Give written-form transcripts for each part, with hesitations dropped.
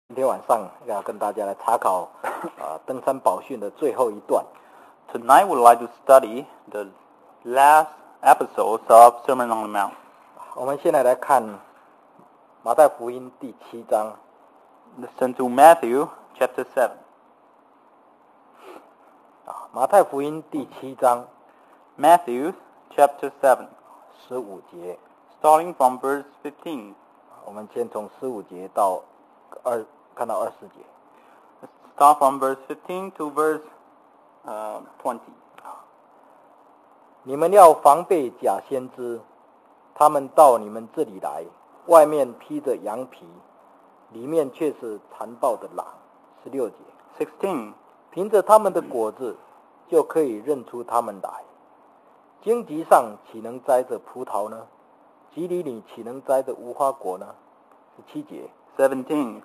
今天晚上要跟大家来查考登山宝训的最后一段。 Tonight we'd like to study the last episodes of Sermon on the Mount. 我们现在来看马太福音第7章。 Listen to Matthew chapter 7. 马太福音第7章 Matthew chapter 7, 15节， starting from verse 15. 我们先从15节到看到20节。 Let's start from verse 15 to verse 20. 你们要防备假先知，他们到你们这里来，外面披着羊皮，里面却是残暴的狼。16节， 16. 凭着他们的果子就可以认出他们来。荆棘上岂能摘着葡萄呢？蒺藜里岂能摘着无花果呢？17节， 17.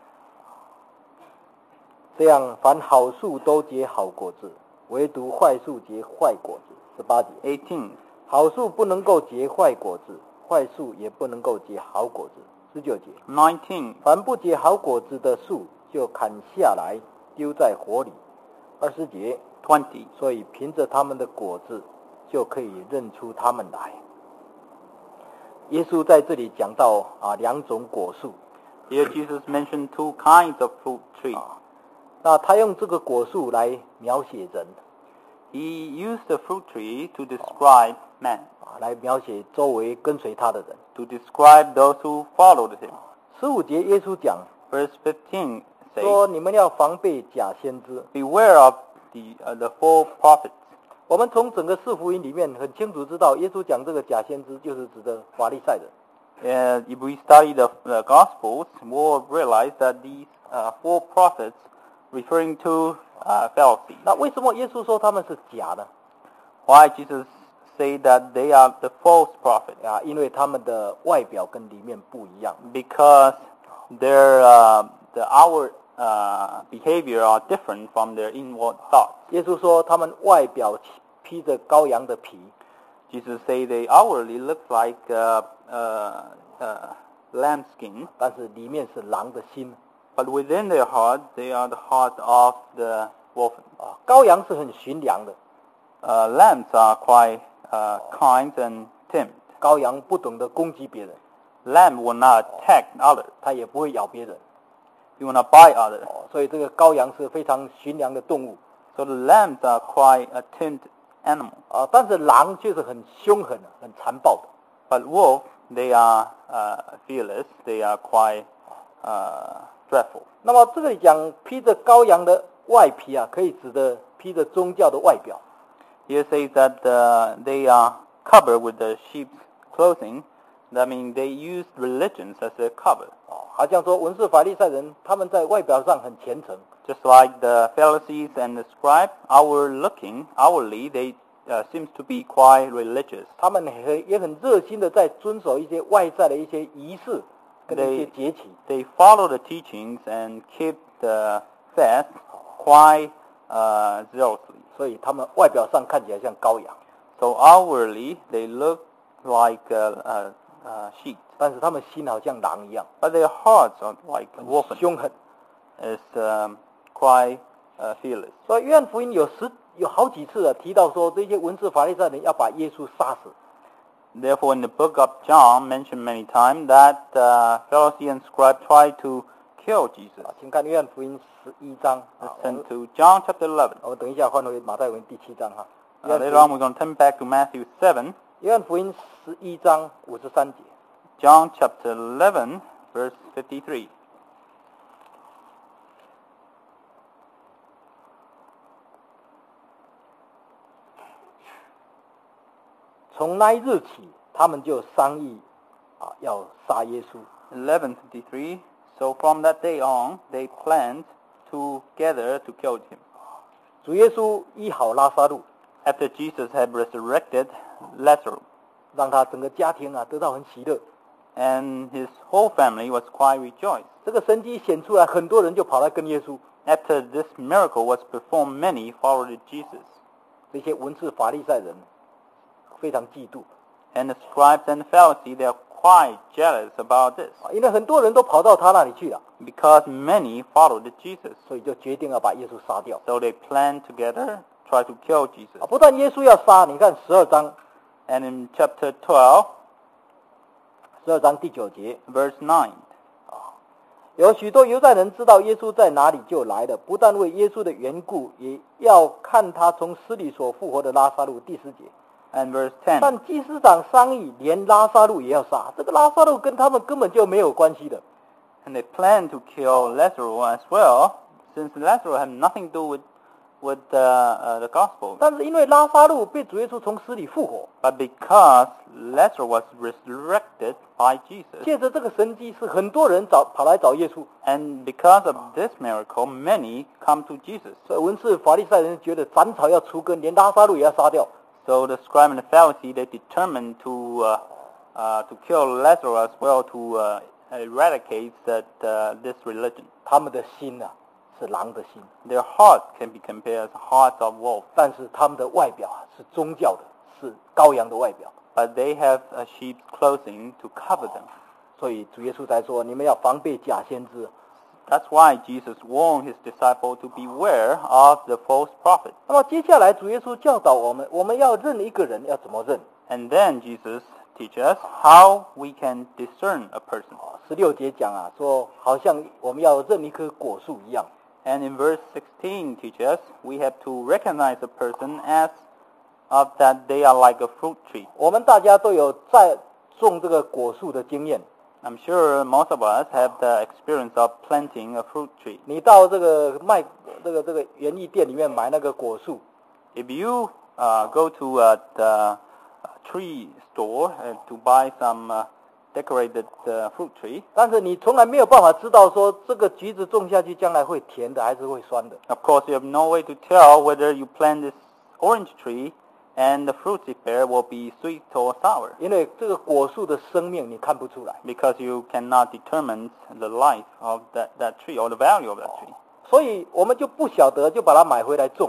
这样凡好树都结好果子，唯独坏树结坏果子。18节， 18. 好树不能够结坏果子，坏树也不能够结好果子。19节， 19. 凡不结好果子的树就砍下来丢在火里。20节， 20. 所以凭着他们的果子就可以认出他们来。耶稣在这里讲到两种果树。 Here Jesus mentioned two kinds of fruit trees. 那他用这个果树来描写人， He used the fruit tree to describe man, 来描写周围跟随他的人。 to describe those who followed him. 15节耶稣讲 Verse 15 说， says, 你们要防备假先知。 Beware of the false prophets. 我们从整个四福音里面很清楚知道，耶稣讲这个假先知就是指的法利赛人。 If we study the Gospels, we'll realize that these false prophets referring to Pharisees. 那为什么耶稣说他们是假的？ Why Jesus say that they are the false prophets? 因为他们的外表跟里面不一样。 Because their the outward behavior are different from their inward thoughts. 耶稣说他们外表披着羔羊的皮， Jesus say they outwardly look like lamb skin, 但是里面是狼的心。 but within their heart, they are the heart of the wolf. 羔羊是很驯良的， Lambs are quite kind and timid. 羔羊不懂得攻击别人， Lamb will not attack others. 它也不会咬别人。 He will not bite others. 所以这个羔羊是非常驯良的动物。 So the lambs are quite a timid animal. 但是狼却是很凶狠、很残暴的。 But wolf, they are fearless. They are quite dreadful. 那么这里讲披着羔羊的外皮可以指的披着宗教的外表。 Here says that they are covered with the sheep's clothing. That means they use religions as a cover. 好像说文士法利赛人他们在外表上很虔诚， Just like the Pharisees and the scribe, outwardly they seems to be quite religious. 他们也很热心的在遵守一些外在的一些仪式跟一些节期。 They follow the teachings and keep the fast quite zealously. 所以他们外表上看起来像羔羊， So outwardly they look like sheep, 但是他们心好像狼一样， but their hearts are like 很 wolf. 凶狠。 Is quite fearless. 所以约翰福音有好几次提到说，这些文士法利赛人要把耶稣杀死。 Therefore, in the book of John, mentioned many times that Pharisee and scribe tried to kill Jesus. 请看约翰福音11章。 Listen to John chapter 11. 我们等一下换回马太福音第7章哈。 Later on, we're going to turn back to Matthew 7. 约翰福音11章53节。 John chapter 11, verse 53. 从那一日起，他们就商议要杀耶稣。 11:53. So from that day on, they planned together to kill him. 主耶稣医好拉撒路， After Jesus had resurrected Lazarus, 让他整个家庭得到很喜乐。 and his whole family was quite rejoiced. 这个神迹显出来，很多人就跑来跟耶稣。 After this miracle was performed, many followed Jesus. 这些文士法利赛人非常嫉妒， And the scribes and the Pharisees, they are quite jealous about this 因为很多人都跑到他那里去了， because many followed Jesus. 所以就决定要把耶稣杀掉。 So they planned together, try to kill Jesus. 不但耶稣要杀，你看12章 And in chapter 12, ，12章第9节， verse 9, 有许多犹太人知道耶稣在哪里，就来了，不但为耶稣的缘故，也要看他从死里所复活的拉撒路。第10节， and verse 10. 但祭司长商议，连拉撒路也要杀。这个拉撒路跟他们根本就没有关系的。 And they planned to kill Lazarus as well, since Lazarus had nothing to do with the gospel. 但是因为拉撒路被主耶稣从死里复活， But because Lazarus was resurrected by Jesus, 借着这个神迹，是很多人跑来找耶稣。 and because of this miracle, many come to Jesus. 所以文士法利赛人觉得斩草要除根，连拉撒路也要杀掉。 So the scribe and the Pharisee, they determined to kill Lazarus as well, to eradicate this religion. 他们的心啊，是狼的心， Their heart can be compared as hearts of wolves, 但是他们的外表啊，是宗教的，是羔羊的外表。 but they have a sheep's clothing to cover them. 所以主耶稣才说，你们要防备假先知。 That's why Jesus warned his disciples to beware of the false prophet. 那么接下来主耶稣教导我们，我们要认一个人要怎么认。 And then Jesus teaches us how we can discern a person. 16节讲啊，说好像我们要认一棵果树一样。 And in verse 16 teaches us we have to recognize a person as of that they are like a fruit tree. 我们大家都有在种这个果树的经验。 I'm sure most of us have the experience of planting a fruit tree. 你到这个园艺店里面买那个果树， If you go to the tree store to buy some decorated fruit tree, 但是你从来没有办法知道说这个橘子种下去将来会甜的还是会酸的。 of course you have no way to tell whether you plant this orange tree and the fruits it bear will be sweet or sour, 因为这个果树的生命你看不出来， because you cannot determine the life of that tree or the value of that tree. 所以我们就不晓得，就把它买回来种，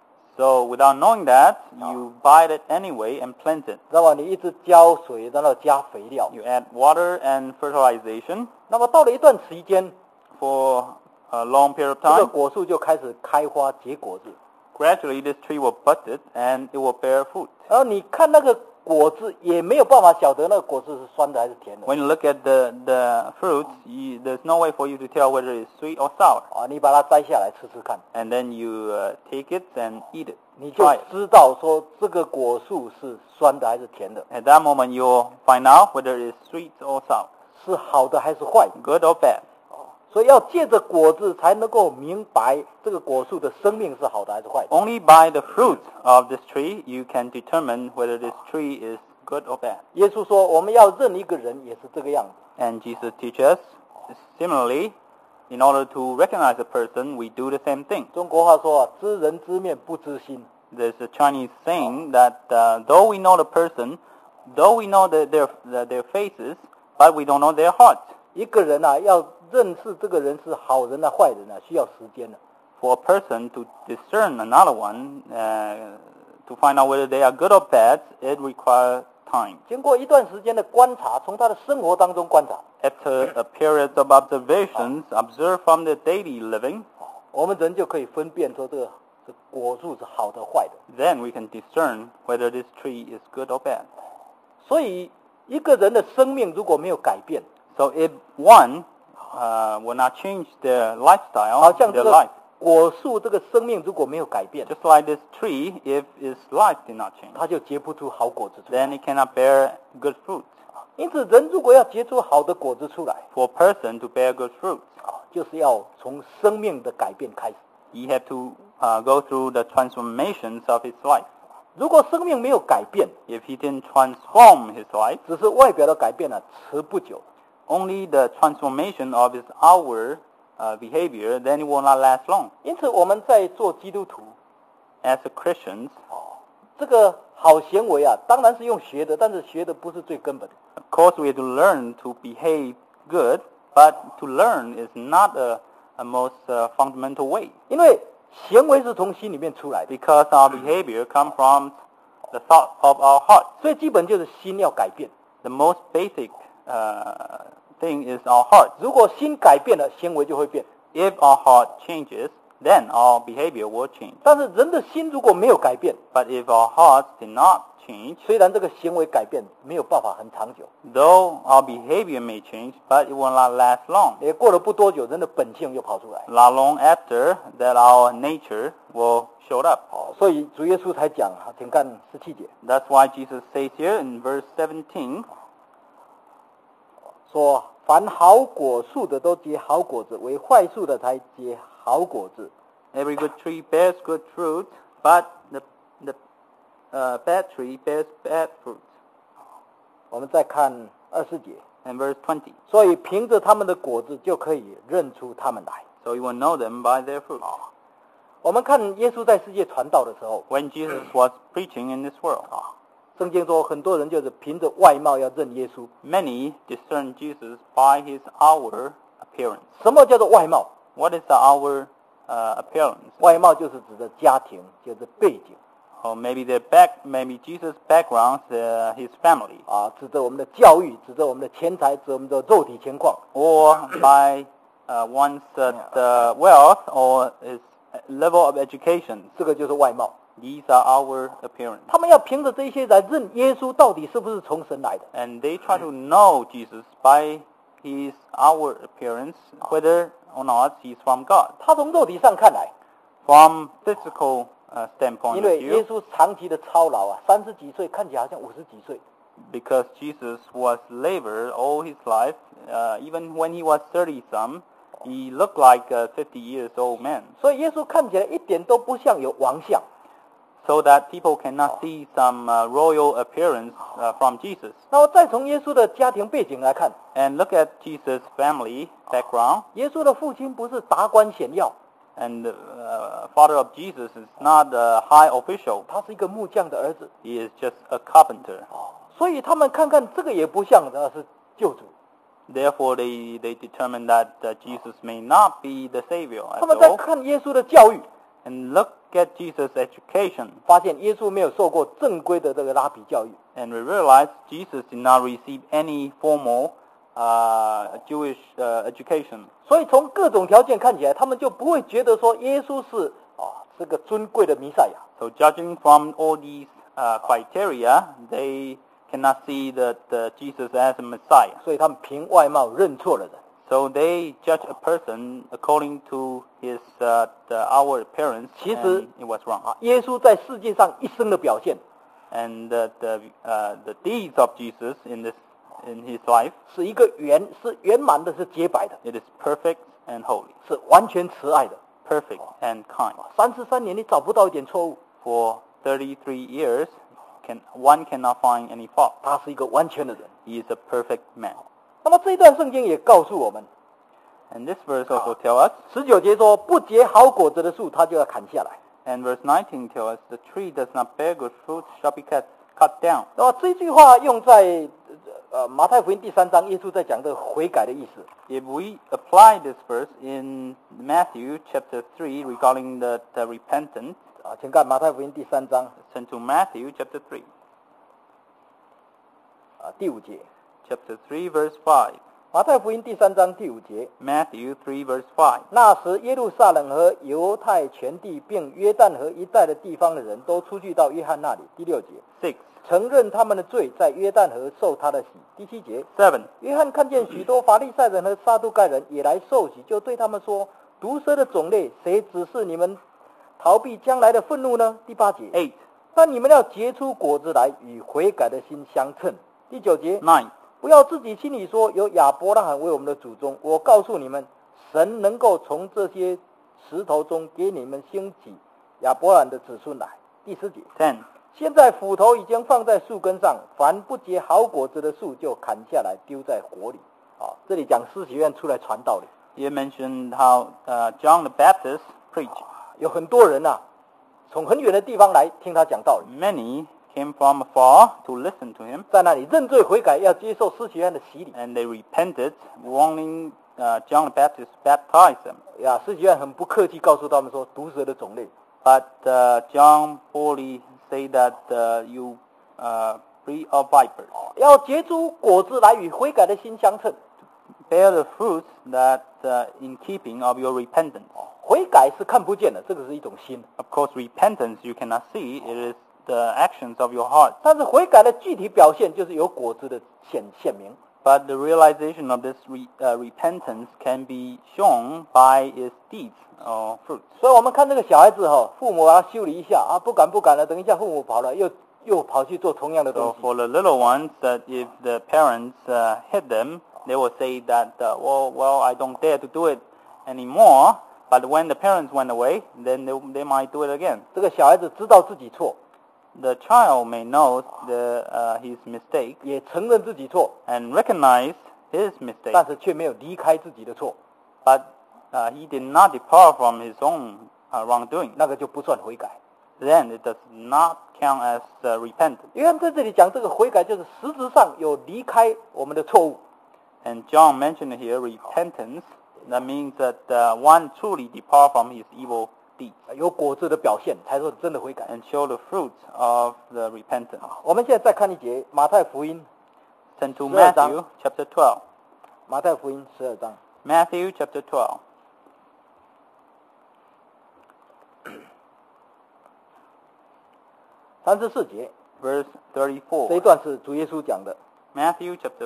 So without knowing that, you buy it anyway and plant it. 知道吧？你一直浇水，然后加肥料， You add water and fertilization 那么到了一段时间， for a long period of 这个 time. 果树就开始开花结果子， Gradually, this tree will bud it and it will bear fruit. 然后你看那个果子也没有办法晓得那个果子是酸的还是甜的。 When you look at the fruits, there's no way for you to tell whether it's sweet or sour. 你把它摘下来吃吃看， And then you take it and eat it. 你就 Try it. 知道说这个果树是酸的还是甜的， At that moment, you'll find out whether it's sweet or sour, 是好的还是坏的。 good or bad. 所以要借着果子才能够明白这个果树的生命是好的还是坏的。 Only by the fruit of this tree you can determine whether this tree is good or bad. 耶稣说我们要认一个人也是这个样子。 And Jesus teaches similarly, in order to recognize a person, we do the same thing. 中国话说知人知面不知心。 There's a Chinese saying that though we know the person, though we know their faces, but we don't know their hearts. 一个人啊，要认识这个人是好人啊坏人啊，需要时间的。 For a person to discern another one, to find out whether they are good or bad, it requires time. 经过一段时间的观察，从他的生活当中观察， After a period of observations, observed from their daily living, 我们人就可以分辨说这果树是好的坏的。 then we can discern whether this tree is good or bad. 所以一个人的生命如果没有改变， So if one will not change their lifestyle, 好像 their 这个 life, 果树这个生命如果没有改变， just like this tree, if its life did not change, 它就结不出好果子出来。 then it cannot bear good fruit. 因此，人如果要结出好的果子出来， For a person to bear good fruit, 就是要从生命的改变开始。 he had to go through the transformations of his life. 如果生命没有改变， If he didn't transform his life, 只是外表的改变呢，持不久。 only the transformation of his outward behavior, then it will not last long. 因此，我们在做基督徒， As a Christians, 这个好行为啊，当然是用学的，但是学的不是最根本的。 of course, we have to learn to behave good, but to learn is not a most fundamental way, 因为行为是从心里面出来的， because our behavior comes from the thought of our heart. 所以基本就是心要改变。 The most basic thing is our heart. 如果心改变了，行为就会变。 If our heart changes, then our behavior will change. 但是人的心如果没有改变， But if our hearts did not change, 虽然这个行为改变没有办法很长久， though our behavior may change, but it will not last long. 也过了不多久，人的本性又跑出来。 Not long after that, our nature will show up. 所以主耶稣才讲请看17节， That's why Jesus says here in verse 17, 说凡好果树的都结好果子，为坏树的才结好果子。 every good tree bears good fruit, but the bad tree bears bad fruit. 我们再看24节， And verse 20, 所以凭着他们的果子就可以认出他们来。 so you will know them by their fruit. 我们看耶稣在世界传道的时候， When Jesus was preaching in this world, 圣经说很多人就是凭着外貌要认耶稣。 many discern Jesus by his outward appearance. 什么叫做外貌？ What is the outward appearance? 外貌就是指的家庭，就是背景 Or maybe maybe Jesus' background, his family, 指着我们的教育，指着我们的钱财，指着我们的肉体情况。 or by one's wealth or his level of education. 这个就是外貌。 These are outward appearance. 他们要凭着这些来认耶稣到底是不是从神来的。 And they try to know Jesus by his outward appearance, whether or not he's from God. 他从肉体上看来， From physical standpoint 因 of 为耶 view, 稣长期的操劳30几岁，看起来好像50几岁。 because Jesus was labored all his life, even when he was 30-some, he looked like a 50 years old man. 所以耶稣看起来一点都不像有王相。 So that people cannot see some royal appearance from Jesus. 那么再从耶稣的家庭背景来看， And look at Jesus' family background. 耶稣的父亲不是达官显要， And the father of Jesus is not a high official. 他是一个木匠的儿子。 He is just a carpenter. 所以他们看看这个也不像是救主。 Therefore, they determine that Jesus may not be the Savior 他 at 们在 all. 看耶稣的教育， And look at Jesus' education. 发现耶稣没有受过正规的这个拉比教育。 And we realize Jesus did not receive any formal Jewish education. 所以从各种条件看起来，他们就不会觉得说耶稣是这个尊贵的弥赛亚。 So judging from all these criteria, they cannot see that Jesus as a Messiah. 所以他们凭外貌认错了人。 So they judge a person according to his the outward appearance, 其实 and it was wrong. 耶稣在世界上一生的表现 And the deeds of Jesus in his life, 是一个是圆满的，是洁白的， it is perfect and holy, 是完全慈爱的。 perfect and kind. 33年你找不到一点错误， For 33 years, one cannot find any fault. 他是一个完全的人。 He is a perfect man. 那么这一段圣经也告诉我们， And this verse also tells us, 19节说不结好果子的树，他就要砍下来。 and verse 19 tells us, the tree does not bear good fruit shall be cut down. 那么这句话用在马太福音第3章，耶稣在讲这个悔改的意思。 If we apply this verse in Matthew chapter 3 regarding the repentance, 请看马太福音第3章 turn to Matthew chapter 3. 第5节。 Chapter 3 verse 5. 马太福音第3章第5节。 Matthew 3 verse 5. 那时耶路撒冷和犹太全地并约旦河一带的地方的人都出去到约翰那里。第6节。 6. 承认他们的罪，在约旦河受他的洗。第7节。 7. 约翰看见许多法利赛人和撒都该人也来受洗，就对他们说：毒蛇的种类，谁指示你们逃避将来的愤怒呢？第8节。 8. 但你们要结出果子来，与悔改的心相称。第9节。 9. 不要自己心里说有亚伯拉罕为我们的祖宗，我告诉你们，神能够从这些石头中给你们兴起亚伯拉罕的子孙来。第10节。 10. 现在斧头已经放在树根上，凡不结好果子的树就砍下来丢在火里。这里讲施洗约翰出来传道理。 He mentioned how John the Baptist preached. 有很多人从很远的地方来听他讲道理， Many came from afar to listen to him, 在那里认罪悔改，要接受施洗约翰的洗礼。 and they repented, wanting John the Baptist to baptize them. 施洗约翰很不客气告诉他们说，毒蛇的种类。 But John boldly said that you free of vipers. 要结出果子来与悔改的心相称。 Bear the fruits that in keeping of your repentance. 悔改是看不见的，这个是一种心。 Of course, repentance you cannot see. It is the actions of your heart. 但是悔改的具体表现就是有果子的显明。 But the realization of this repentance can be shown by its deeds or fruits. 所以我们看这个小孩子父母把他修理一下啊，不敢了，等一下父母跑了，又跑去做同样的东 So 西。 for the little ones, that if the parents hit them, they will say that, well, I don't dare to do it anymore. But when the parents went away, then they might do it again. 这个小孩子知道自己错， The child may know his mistake 也承认自己错， and recognize his mistake, 但是却没有离开自己的错， but he did not depart from his own wrongdoing. 那个就不算悔改。 Then it does not count as repentance. 约翰在这里讲这个悔改，就是实质上有离开我们的错误。 And John mentioned here repentance. That means that one truly depart from his evil deeds 有果子的表现，才说真的悔改。 and show the fruits of the repentance. 我们现在再看一节马太福音， Turn to 12章。 Matthew chapter 12. 马太福音12章 Matthew chapter 12. 34节， Verse 这一 34. 段是主耶稣讲的。 Matthew chapter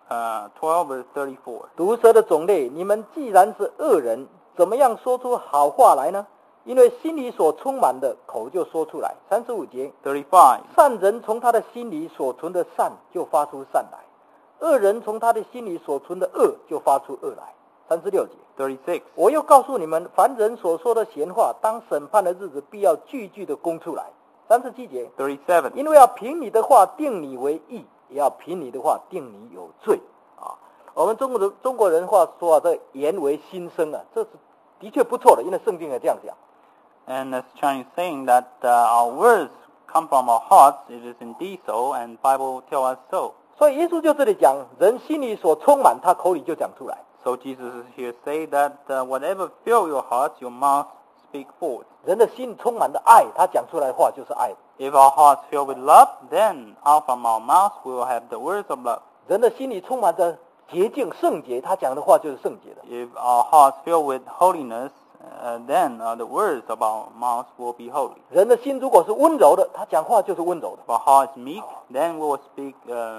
12 verse 34. 毒蛇的种类，你们既然是恶人，怎么样说出好话来呢？因为心里所充满的，口就说出来。35节， 35. 善人从他的心里所存的善就发出善来，恶人从他的心里所存的恶就发出恶来。36节， 36. 我又告诉你们，凡人所说的闲话，当审判的日子必要句句的供出来。37节， 37. 因为要凭你的话定你为义，也要凭你的话定你有罪啊。我们中国人话说这言为心声啊，这是的确不错的，因为圣经也这样讲。 And as Chinese saying that our words come from our hearts, it is indeed so, and Bible tell us so. 所以耶稣就这里讲，人心里所充满，他口里就讲出来。 So Jesus is here say that whatever fill your hearts, your mouth speak forth. 人的心充满的爱，他讲出来的话就是爱。 If our hearts fill with love, then out from our mouth we will have the words of love. 人的心里充满着洁净圣洁，他讲的话就是圣洁的。 If our hearts fill with holiness, then the words of our mouth will be holy. 人的心如果是温柔的，他讲话就是温柔的。 If our heart is meek, then we will speak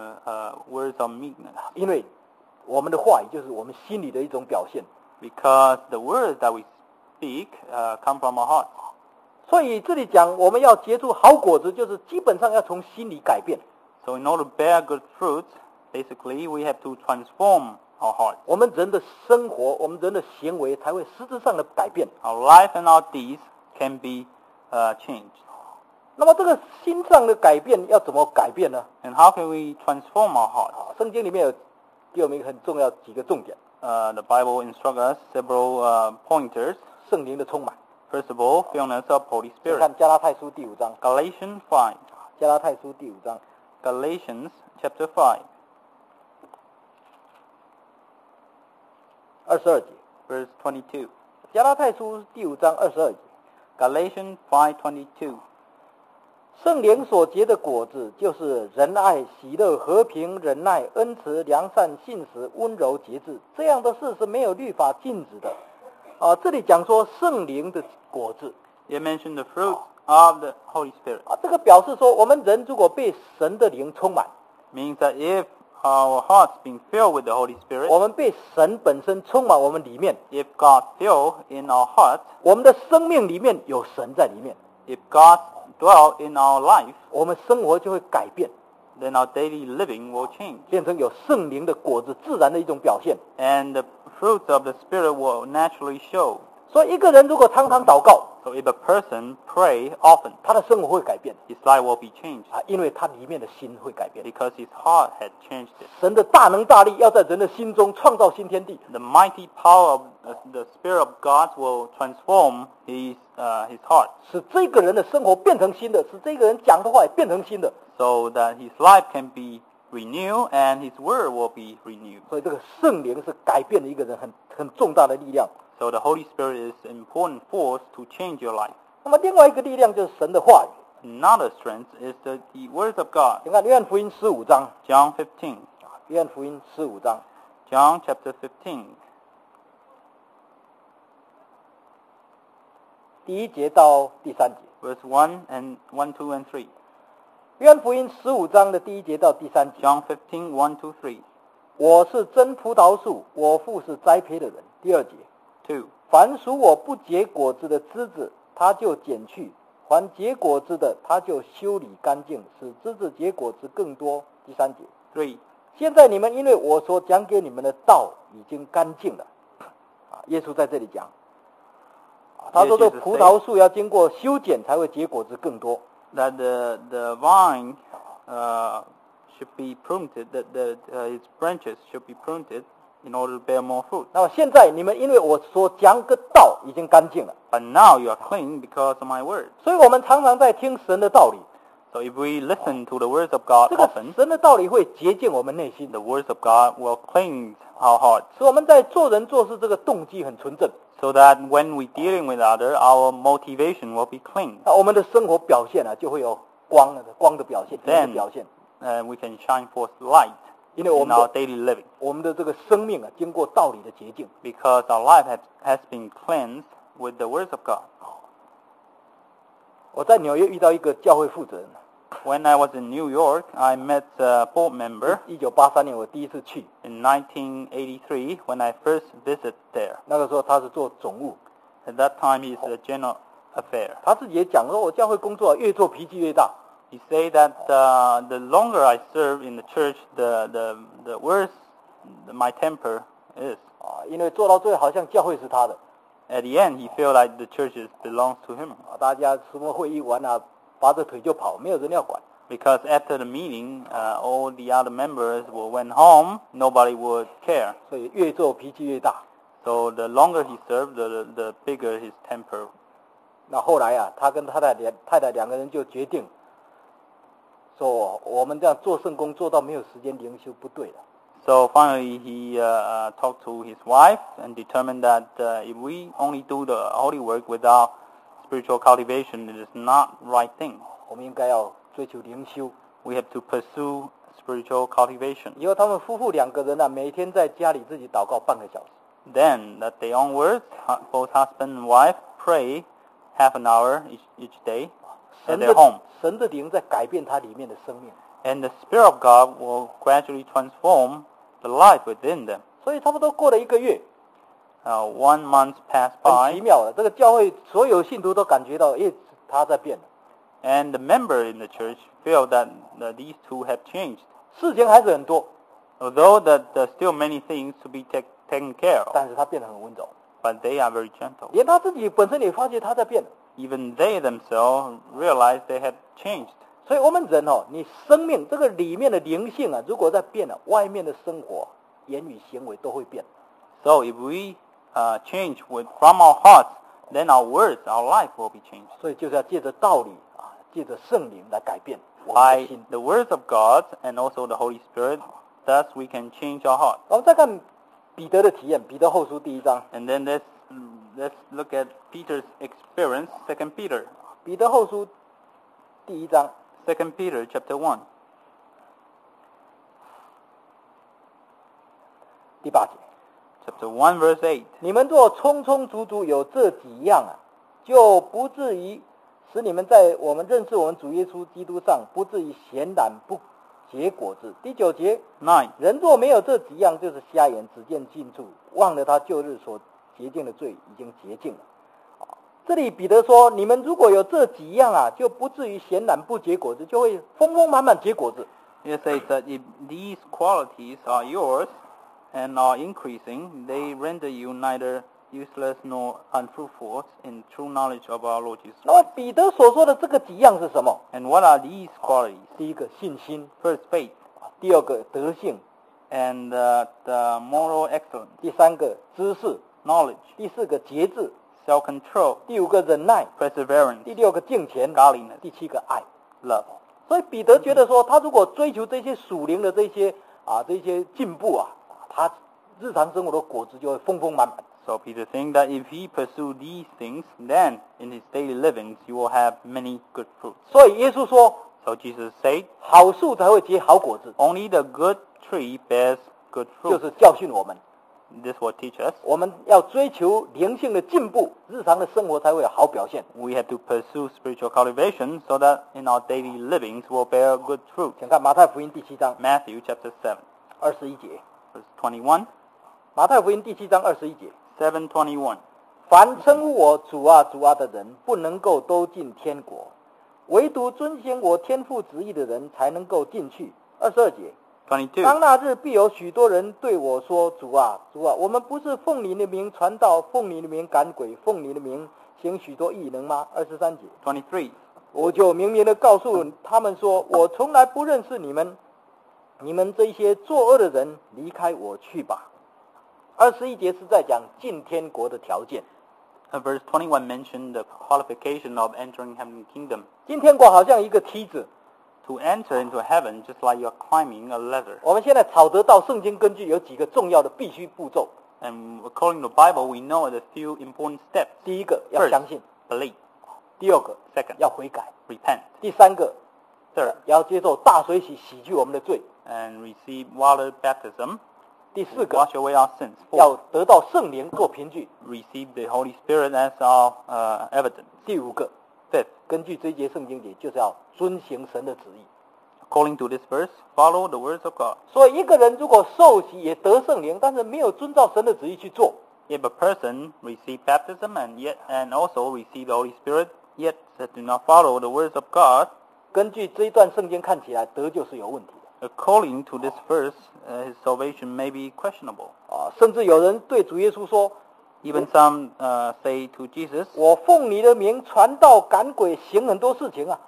words of meekness. 因为我们的话语就是我们心里的一种表现。 Because the words that we speak come from our heart. 所以这里讲我们要结出好果子，就是基本上要从心里改变。 So in order to bear good fruits, basically we have to transform our heart. 我们人的生活，我们人的行为才会实质上的改变。 Our life and our deeds can be changed. 那么这个心上的改变要怎么改变呢？ And how can we transform our heart? 圣经里面有给我们一个很重要几个重点： The Bible instructs us several pointers. 圣灵的充满。 First of all, fillness of Holy 请 Spirit. 看加拉太书第5章， Galatians 5. 加拉太书第5章 Galatians chapter 5, 22节。 verse 22. 加拉太书第5章22节， Galatians 5:22. 圣灵所结的果子，就是仁爱、喜乐、和平、忍耐、恩慈、良善、信实、温柔、节制。这样的事是没有律法禁止的。这里讲说圣灵的果子 It mentioned the fruit of the Holy Spirit. 这个表示说，我们人如果被神的灵充满， Means that if our hearts being filled with the Holy Spirit, 我们被神本身充满我们里面， if God fill in our heart, 我们的生命里面有神在里面， if God dwell in our life, 我们生活就会改变， then our daily living will change. 变成有圣灵的果子，自然的一种表现。 And the fruits of the Spirit will naturally show. 所以一个人如果常常祷告， So if a person pray often, 他的生活会改变 his life will be changed 因为他里面的心会改变。 because his heart had changed it. 神的大能大力要在人的心中创造新天地， The mighty power of the Spirit of God will transform his heart 使这个人的生活变成新的，使这个人讲的话也变成新的。 so that his life can be renewed and his word will be renewed. 所以这个圣灵是改变了一个人很重大的力量。 So the Holy Spirit is an important force to change your life. 那么另外一个力量就是神的话语。 Another strength is the Word of God. 你看约翰福音15章， John 15. 约翰福音15章 John chapter 15. 第1节到第3节。 Verse 1, 2, and 3. 约翰福音15章的第1节到第3节。 John 15, 1, 2, 3. 我是真葡萄树，我父是栽培的人。第2节。 2. 凡属我不结果子的枝子，他就剪去；凡结果子的，他就修理干净，使枝子结果子更多。第3节。 3. 现在你们因为我所讲给你们的道已经干净了。耶稣在这里讲，他说这葡萄树要经过修剪才会结果子更多。 That the vine should be pruned, that its branches should be pruned in order to bear more fruit. 那么现在你们因为我所讲的道已经干净了， But now you are clean because of my word. 所以我们常常在听神的道理。 So if we listen to the words of God 这个 often, 神的道理会洁净我们内心， the words of God will cleanse our hearts, 使我们在做人做事这个动机很纯正。 so that when we dealing with others, our motivation will be clean. 那我们的生活表现就会有光的表现，光的 Then 表现。 we can shine forth light 因为我 in 们 our 的 daily living, 我们的这个生命经过道理的洁净。 because our life has been cleansed with the words of God. 我在纽约遇到一个教会负责人， When I was in New York, I met a board member 1983年我第一次去， in 1983 when I first visited there. 那个时候他是做总务， At that time, he's a general affair. 他自己也讲说，我教会工作越做脾气越大。 He said that the longer I serve in the church, the worse my temper is. 因为做到最后好像教会是他的。 At the end, he felt like the church belongs to him. 大家什么会议完拔着腿就跑，没有人要管。 Because after the meeting, all the other members went home. Nobody would care. 所以越做脾气越大。 So the longer he served, the bigger his temper. 那后来他跟太太两个人就决定，说我们这样做圣工做到没有时间灵修不对了。 So finally, he talked to his wife and determined that if we only do the holy work without spiritual cultivation, it is not right thing. 我们应该要追求灵修。 We have to pursue spiritual cultivation. 以后他们夫妇两个人每天在家里自己祷告半个小时。 Then, that day onwards, both husband and wife pray half an hour each day at 神 their 的 home. 神的灵在改变他里面的生命， And the Spirit of God will gradually transform the life within them. 所以差不多过了1个月， 1 month passed 很奇 by, 妙的，这个教会所有信徒都感觉到，他在变了。 and the member in the church feel that these two have changed. 事情还是很多， Although that there's still many things to be taken care of, 但是他变得很温柔， but they are very gentle. 连他自己本身也发觉他在变了。 Even they themselves realize they have changed. 所以我们人你生命这个里面的灵性如果在变了，外面的生活、言语、行为都会变。 So if we change from our hearts, then our words, our life will be changed. 所以就是要借着道理借着圣灵来改变我们的 By 心。 the words of God and also the Holy Spirit, thus we can change our heart. 我们再看彼得的体验，彼得后书第1章， And then let's look at Peter's experience, 2 Peter. 彼得后书第1章 2 Peter chapter 1, 第8节。 chapter 1 verse 8. 你们若充充足足有这几样就不至于使你们在我们认识我们主耶稣基督上不至于闲懒不结果子。第9节， 9. 人若没有这几样，就是瞎眼，只见近处，忘了他旧日所洁净的罪已经洁净了。这里彼得说，你们如果有这几样就不至于闲懒不结果子，就会丰丰满满结果子。 It says that if these qualities are yours and are increasing, they render you neither useless nor unfruitful in true knowledge of our Lord Jesus 那么 Christ. 彼得所说的这个几样是什么？ And what are these qualities? 第一个信心， First, faith, 第二个德性， and the moral excellence, 第3个知识， knowledge, 第4个节制， self-control, 第5个忍耐， perseverance, 第6个敬虔， godliness, 第7个爱。 love. 所以彼得觉得说，他如果追求这些属灵的这些进步他日常生活的果子就会丰丰满满。 So Peter thinks that if he pursue these things, then in his daily livings he will have many good fruits. 所以耶稣说， So Jesus said, 好树才会结好果子， only the good tree bears good 就 fruit. 是教训我们， This will teach us. 我们要追求灵性的进步，日常的生活才会有好表现。 We have to pursue spiritual cultivation so that in our daily livings we'll bear good fruit. 请看马太福音第7章 Matthew chapter 7, 21节， verse 21, 马太福音第7章21节， 7:21. 凡称呼我主啊主啊的人，不能够都进天国，唯独遵行我天父旨意的人才能够进去。22节，当 22. 那日必有许多人对我说：主啊主啊，我们不是奉你的名传道，奉你的名赶鬼，奉你的名行许多异能吗？23节， 23. 我就明明的告诉他们说，我从来不认识你们，你们这些作恶的人，离开我去吧。21节是在讲进天国的条件。 Verse 21 mentioned the qualification of entering heaven's kingdom. 进天国好像一个梯子， To enter into heaven, just like you're climbing a ladder. 我们现在考得到圣经根据有几个重要的必须步骤。 And according to the Bible, we know the few important steps. 第一个要 First, 相信， believe. 第二个 Second, 要悔改， repent. 第三个 Third, 要接受大水洗洗去我们的罪， and receive water baptism. 第四个 Wash away our sins. 要 Fourth, 得到圣灵做凭据， receive the Holy Spirit as our evidence. 第五个 Fifth, 根据这一节圣经节就是要遵行神的旨意。 according to this verse, follow the words of God. 所以一个人如果受洗也得圣灵，但是没有遵照神的旨意去做， If a person receive baptism and also receive the Holy Spirit, yet do not follow the words of God, 根据这一段圣经看起来得救是有问题的 according to this verse, his salvation may be questionable. 啊！甚至有人对主耶稣说 Even some say to Jesus, 我奉你的名传道赶鬼，行很多事情啊。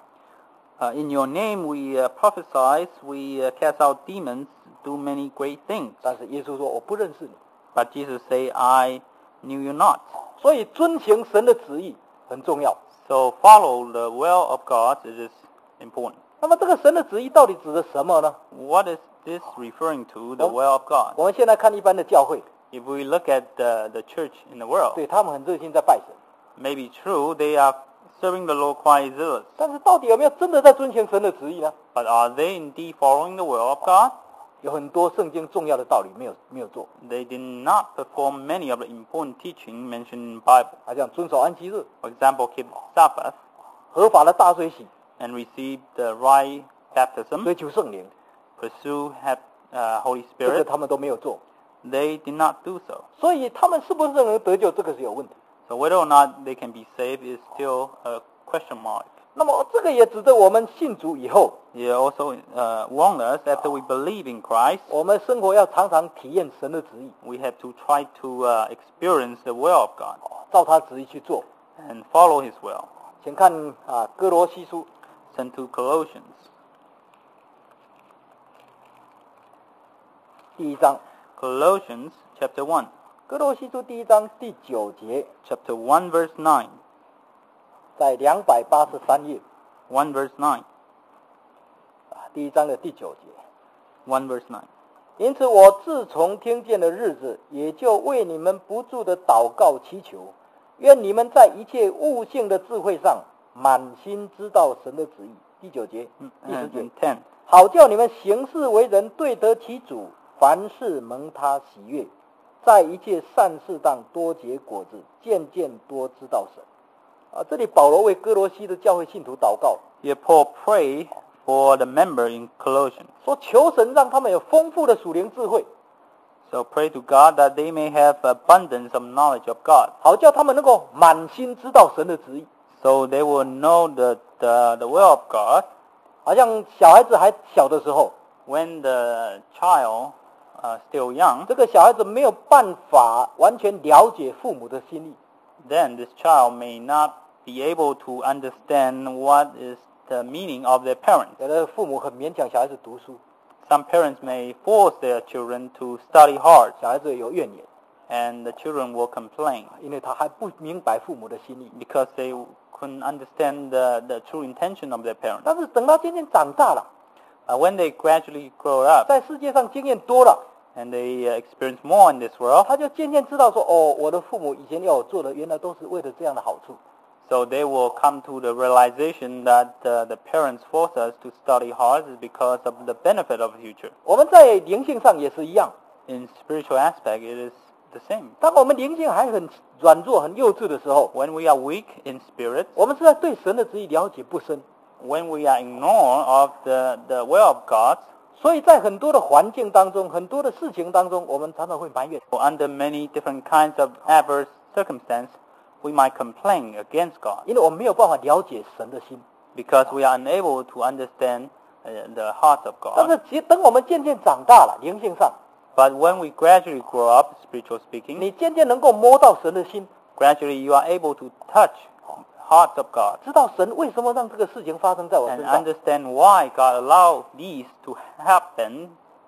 in your name we prophesy, we cast out demons, do many great things. 但是耶稣说我不认识你。 But Jesus say, I knew you not. 所以遵行神的旨意很重要。 So follow the will of God, it is important. 那么这个神的旨意到底指的什么呢？ What is this referring to, the will of God? 我们现在看一般的教会， If we look at the church in the world, 对他们很热心在拜神， maybe true, they are serving the Lord quite zealous. 但是到底有没有真的在遵行神的旨意呢？ But are they indeed following the will of God? 有很多圣经重要的道理没有做， They did not perform many of the important teaching mentioned in the Bible. 好像遵守安息日、 For example, keep Sabbath 合法的大水洗、 and receive the right baptism, 追求圣灵， pursue Holy 这个 Spirit. 他们都没有做。 They did not do so. 所以他们是不是能得救，这个是有问题。 So whether or not they can be saved is still a question mark. 那么这个也指得我们信主以后， He also warned us after we believe in Christ, 我们生活要常常体验神的旨意， we have to try to experience the will of God 照他旨意去做。 and follow His will. 请看哥罗西书 Send to Colossians, 第1章， Colossians chapter 1, 哥罗西书第1章第9节， chapter 1 verse 9, 在283页 1 verse 9, 第1章的第9节。 1 verse 9. 因此，我自从听见的日子，也就为你们不住的祷告祈求，愿你们在一切悟性的智慧上，满心知道神的旨意。第9节、第10 And 节 in 10, 好叫你们行事为人对得起主，凡事蒙他喜悦，在一切善事当多结果子，渐渐多知道神。这里保罗为哥罗西的教会信徒祷告， here Paul prayed for the member in Colossians. 说求神让他们有丰富的属灵智慧， So pray to God that they may have abundance of knowledge of God, 好叫他们能够满心知道神的旨意。 so they will know the will of God. 好像小孩子还小的时候， When the child still young, 这个小孩子没有办法完全了解父母的心意， then this child may not be able to understand what is the meaning of their parents. 有的父母很勉强小孩子读书， Some parents may force their children to study hard, 小孩子有怨言， and the children will complain 因为他还不明白父母的心意。 because they couldn't understand the true intention of their parents. 但是等他渐渐长大了， When they gradually grow up, 在世界上经验多了， and they experience more in this world. 他就渐渐知道说，哦，我的父母以前要我做的，原来都是为了这样的好处。 So they will come to the realization that the parents force us to study hard is because of the benefit of the future. 我们在灵性上也是一样。 In spiritual aspect, it is the same. 当我们灵性还很软弱、很幼稚的时候， When we are weak in spirit, 我们是在对神的旨意了解不深， when we are ignorant of the will of God, 所以在很多的环境当中、很多的事情当中，我们常常会埋怨。 under many different kinds of adverse circumstances, we might complain against God 因为我们没有办法了解神的心。 because we are unable to understand the heart of 但 God. 是等我们渐渐长大了，灵性上， But when we gradually grow up, spiritually speaking, 你渐渐能够摸到神的心， gradually you are able to touch heart of God 知道神为什么让这个事情发生在我 and 身上。 understand why God allowed these to happen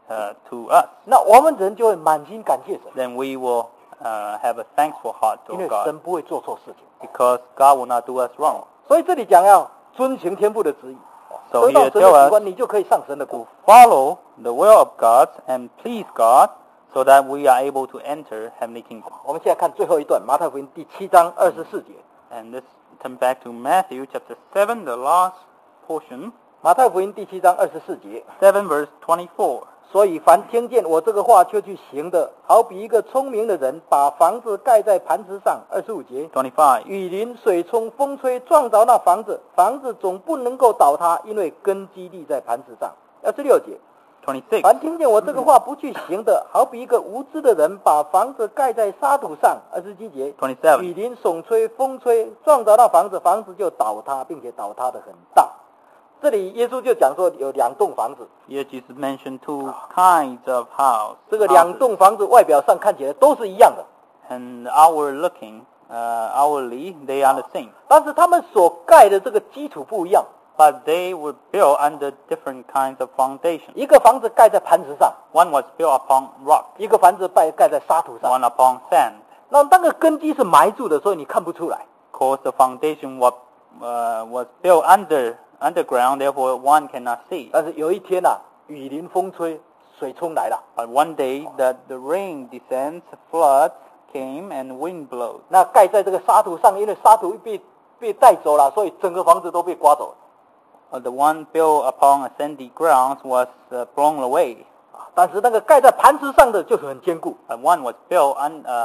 to us. 那我们人就会满心感谢神， Then we will have a thankful heart 因 to 为 God 神不会做错事情。 because God will not do us wrong. 所以这里讲要遵行天父的旨意， So 得到 here 神 tell 的喜 us 欢，你就可以上神的 to 国。 follow the will of God and please God so that we are able to enter heavenly kingdom. 我们现在看最后一段，马太福音第7章24节。 And let's turn back to Matthew chapter 7, the last portion, 马太福音第7章24节。 7 verse 24. 所以凡听见我这个话就去行的，好比一个聪明的人把房子盖在磐石上。25节。 25. 雨淋、水冲、风吹，撞着那房子，房子总不能够倒塌，因为根基立在磐石上。26节。 26. 凡听见我这个话不去行的，好比一个无知的人把房子盖在沙土上。27节。 27. 雨淋、耸吹、风吹，撞着那房子，房子就倒塌，并且倒塌的很大。这里耶稣就讲说有2栋房子， Here Jesus mentioned two kinds of house. 这个2 栋房子外表上看起来都是一样的， And outwardly, they are the same. 但是他们所盖的这个基础不一样。 But they were built under different kinds of foundation. 一个房子盖在磐石上， One was built upon rock, 一个房子盖在沙土上。 one upon sand. 那个根基是埋住的，所以你看不出来。 Because the foundation was built underground, therefore one cannot see. 但是有一天啊，雨淋风吹，水冲来了， But one day that the rain descends, floods came, and wind blows. 那盖在这个沙土上，因为沙土被带走了，所以整个房子都被刮走了。 The one built upon a sandy ground was blown away. 但是那个盖在磐石上的就是很坚固。 But one was built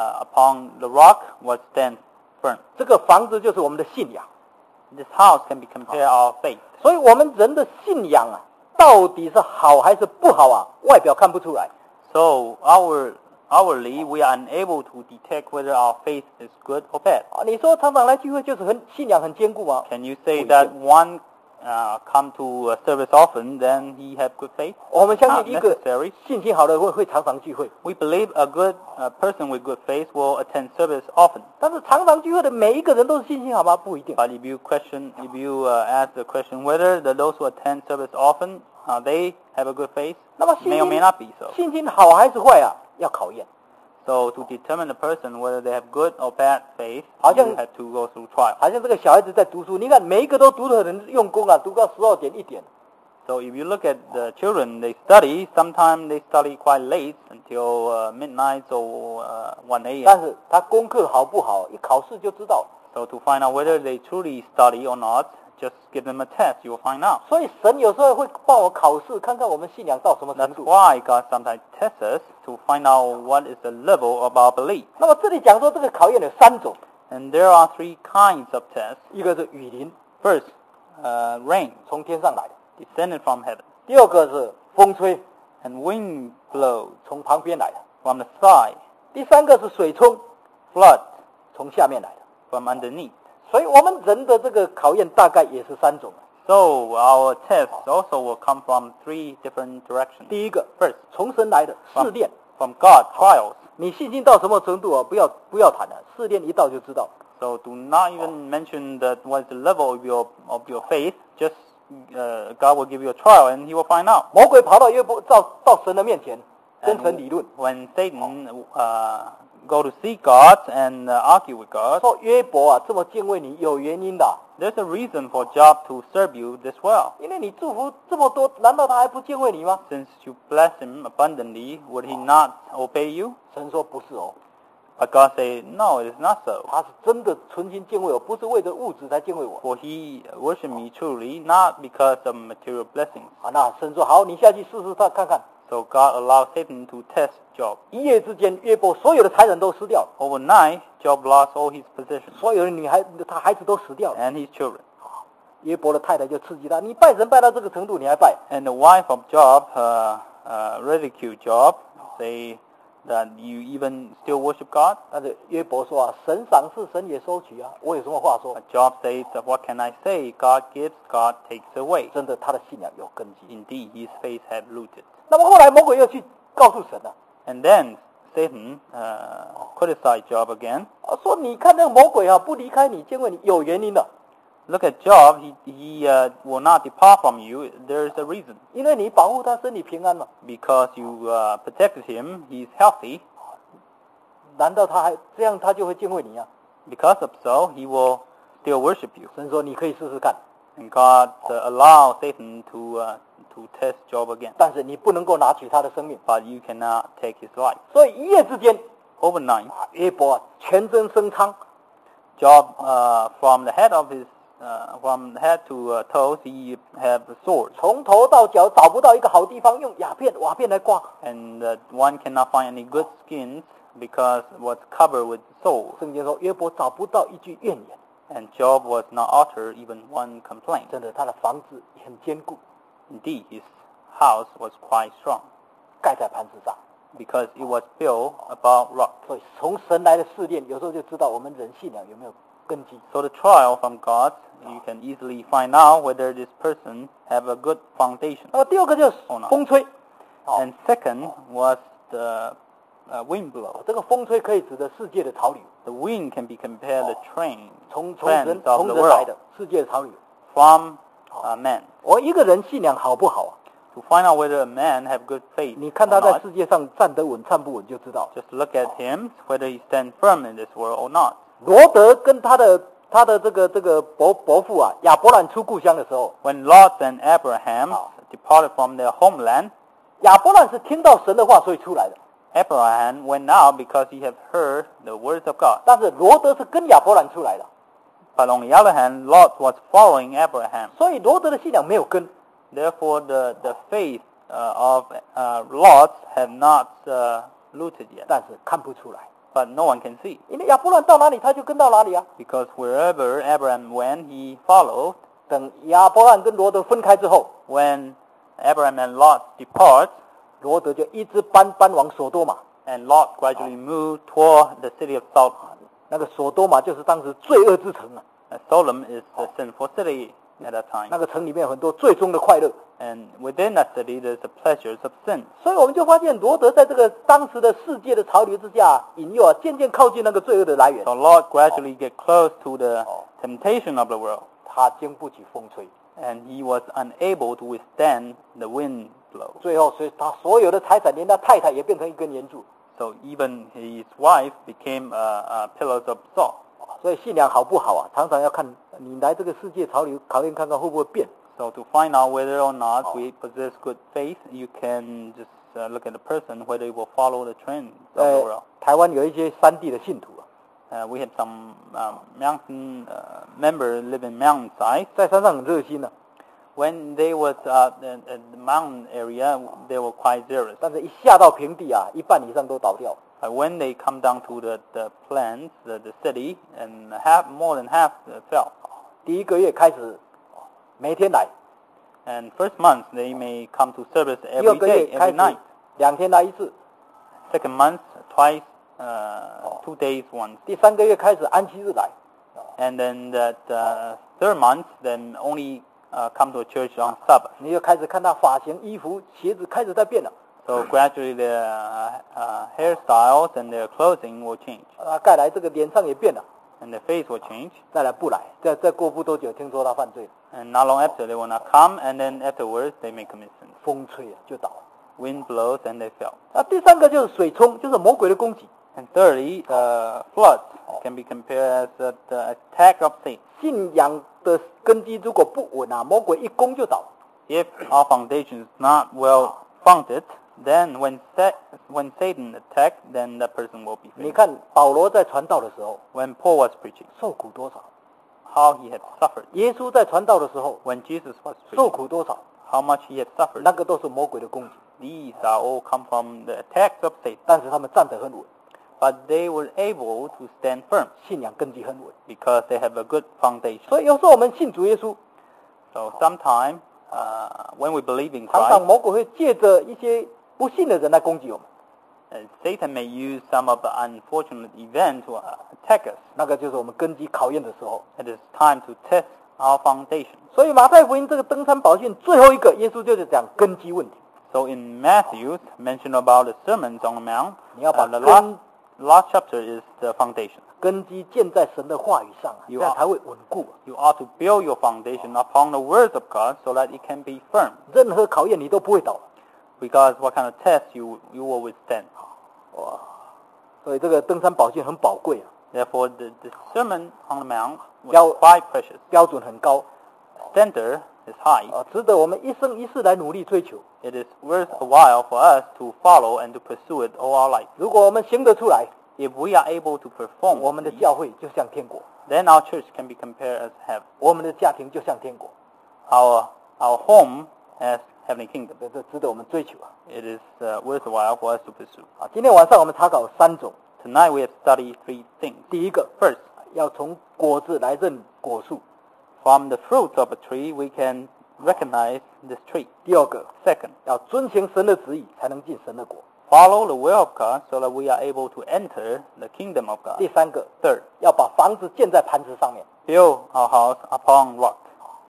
upon the rock was stand firm. 这个房子就是我们的信仰。 This house can be compared our faith. 所以我们人的信仰啊，到底是好还是不好啊？外表看不出来。 So outwardly, we are unable to detect whether our faith is good or bad. 啊，你说常常来聚会就是信仰很坚固吗？ Can you say that one come to a service often, then he have good faith? 我们相 Not 信一个 necessary. 信心好的会常常聚会， We believe a good person with good faith will attend service often. 但是常常聚会的每一个人都是信心好吗？不一定。 But if you ask the question whether those who attend service often, they have a good faith, 那么信 may or may 心 not be so. 信心好还是坏啊？要考验。 So to determine the person whether they have good or bad faith, 好像- you have to go through trial. 好像这个小孩子在读书，你看每一个都读得很用功啊，读到12点1点。 So if you look at the children, they study. Sometimes they study quite late until midnight or 1 a.m. 但是他功课好不好，一考试就知道。 So to find out whether they truly study or not, just give them a test. You will find out. 所以神有时候会帮我考试，看看我们信仰到什么程 That's 度。 why God sometimes tests us to find out what is the level of our belief. 那么这里讲说这个考验有3种， And there are 3 kinds of tests. 一个是雨淋， First, rain 从天上来的； descended from heaven, 第二个是风吹， and wind blows 从旁边来的； from the side, 第三个是水冲， flood 从下面来的。 from underneath. 所以我们人的这个考验大概也是3种。 So our tests also will come from 3 different directions. 第一个， First, 从神来的试炼， from God, trials. 你信心到什么程度啊？不要谈了，试炼一到就知道。 So do not even mention that what is the level of your faith. Just God will give you a trial, and He will find out. 魔鬼跑到约伯到神的面前，跟神理论。 When Satan go to see God and argue with God. 说约伯啊，这么敬畏你有原因的啊， There's a reason for Job to serve you this well. 因为你祝福这么多，难道他还不敬畏你吗？ Since you bless him abundantly, would he not obey you? 神说不是哦， But God said, no, it is not so. 他是真的存心敬畏我，不是为着物质才敬畏我。 For he worshiped me truly, not because of material blessings. 啊，那神说好，你下去试试看看。 So God allowed Satan to test Job. 一夜之间，约伯所有的财产都失掉了， Overnight, Job lost all his possessions 所有的他孩子都死掉了。 and his children. 约伯的太太就刺激他，你拜神拜到这个程度，你还拜？ And the wife of Job ridiculed Job, say that you even still worship God. 但是约伯说啊，神赏赐，神也收取啊，我有什么话说？ But Job says, what can I say? God gives, God takes away. 真的，他的信仰有根基。 Indeed, his faith had rooted. 那么后来魔鬼又去告诉神了， And then Satan criticized Job again. 说你看那个魔鬼啊，不离开你，敬畏你有原因的， Look at Job. He will not depart from you. There is a reason. 因为你保护他身体平安嘛。 Because you protected him, he's healthy. 难道他还这样，他就会敬畏你啊？ Because of so, he will still worship you. 神说你可以试试看， And God allowed Satan to test Job again. 但是你不能够拿取他的生命。 But you cannot take his life. 所以一夜之间， Overnight, 约伯啊全身生疮， Job, from the head to toes, he had sores. 从头到脚找不到一个好地方，用瓦片来刮。 And one cannot find any good skins because it was covered with sores. 圣经说约伯找不到一句怨言， And Job was not uttered even one complaint. 真的他的房子很坚固， Indeed, his house was quite strong 盖在磐石上。 because it was built above rock. 所以从神来的试炼，有时候就知道我们人信仰有没有根基。 So the trial from God, you can easily find out whether this person have a good foundation. 那么第二个就是风吹， And second was the wind blow. 这个风吹可以指的世界的潮流， The wind can be compared to train 从 trends 人 of 从 the 人来 world 的世界的潮流。 from man. 我一个人信仰好不好啊？ To find out whether a man have good faith 你看 or 他在 not, 世界上站得稳站不稳就知道。 just look at him whether he stand firm in this world or not. 罗德跟他的这个伯父啊亚伯兰出故乡的时候， When Lot and Abraham departed from their homeland, 亚伯兰是听到神的话所以出来的， Abraham went out because he had heard the words of God. 但是罗德是跟亚伯兰出来的， But on the other hand, Lot was following Abraham. 所以罗德的信仰没有根。 Therefore, the faith of Lot had not rooted yet. 但是看不出来， But no one can see. 因为亚伯兰到哪里他就跟到哪里啊。 Because wherever Abraham went, he followed. 等亚伯兰跟罗德分开之后， When Abraham and Lot depart, 罗德就一直搬往索多玛。 and Lot gradually moved toward the city of Sodom. 那个索多玛就是当时罪恶之城啊， And Sodom is the sinful city at that 那 time. 个城里面有很多最终的快乐。 And within that city, there's the pleasures of sin. 所以我们就发现罗德在这个当时的世界的潮流之下引诱啊，渐渐靠近那个罪恶的来源。 So Lot gradually get close to the temptation of the world. 他经不起风吹， And he was unable to withstand the wind blow. 最后所以他所有的财产，连他太太也变成一根烟柱。 So even his wife became pillars of salt. 所以信仰好不好啊，常常要看你来这个世界潮流，考验看看会不会变。 So to find out whether or not we possess good faith, you can just look at the person, whether he will follow the trend of the world. 台湾有一些山地的信徒啊， We have some mountain members live in mountainside. 在山上很热心啊， When they was at the mountain area, they were quite zealous. 但是一下到平地啊，一半以上都倒掉。 When they come down to the plains, the city, and more than half fell. 第一个月开始每天来， And first month, they may come to service 第二 every 个月 day, 开 every 始 night. 2天来一次， Second month, twice, 2 days once. 第3个月开始安息日来， And then that third month, then only come to a church on Sabbath. 你就开始看他发型、衣服、鞋子开始在变了。 So gradually their hairstyles and their clothing will change. 盖来这个脸上也变了， And their face will change. 再来不来，再过不多久，听说他犯罪了， And not long after, they will not come. And then afterwards, they may commit sin. 风吹啊就倒了。 Wind blows and they fell. 第3个就是水冲，就是魔鬼的攻击。 And thirdly, flood can be compared as the attack of sin. 信仰的根基如果不稳啊，魔鬼一攻就倒。 If our foundation is not well founded, then when Satan attacks, then that person will be 你 failed. 看保罗在传道的时候 When Paul was preaching, 受苦多少， how he had suffered. 耶稣在传道的时候 When Jesus was 受 preaching, 苦多少， how much he had suffered. 那个都是魔鬼的攻击， These are all come from the attacks of Satan. 但是他们站得很稳， But they were able to stand firm 信仰根基很稳。 because they have a good foundation. 所以有时候我们信主耶稣， So sometimes when we believe in 常常 Christ, 魔鬼会借着一些不信的人来攻击我们， Satan may use some of the unfortunate event to attack us. 那个就是我们根基考验的时候。 It is time to test our foundation. 所以马太福音这个登山宝训最后一个，耶稣就是讲根基问题。 So in Matthew, mentioned about the sermons on the mount, 你要把 the 根 last chapter is the foundation. 根基建在神的话语上啊，这 You 样 are- 才会稳固啊。 You ought to build your foundation upon the words of God so that it can be firm. 任何考验你都不会倒。 Because what kind of test you will withstand. 哇，所以这个登山宝训很宝贵啊， Therefore, the sermon on the mount was Now- quite precious. 标准很高 Standard is high. 啊，值得我们一生一世来努力追求。 It is worth a while for us to follow and to pursue it all our life. 如果我们行得出来， If we are able to perform, 我们的 these, 教会就像天国， then our church can be compared as heaven. 我们的家庭就像天国， Our home as heavenly kingdom. 这值得我们追求啊。 It is worth a while for us to pursue. 啊，今天晚上我们查考3种。 Tonight we have studied 3 things. 第一个， First, 要从果子来认果树； from the fruit of a tree, we can recognize this tree. 第二个， Second, 要遵行神的旨意，才能进神的国； follow the will of God so that we are able to enter the kingdom of God. 第三个， Third, 要把房子建在磐石上面。 build our house upon rock.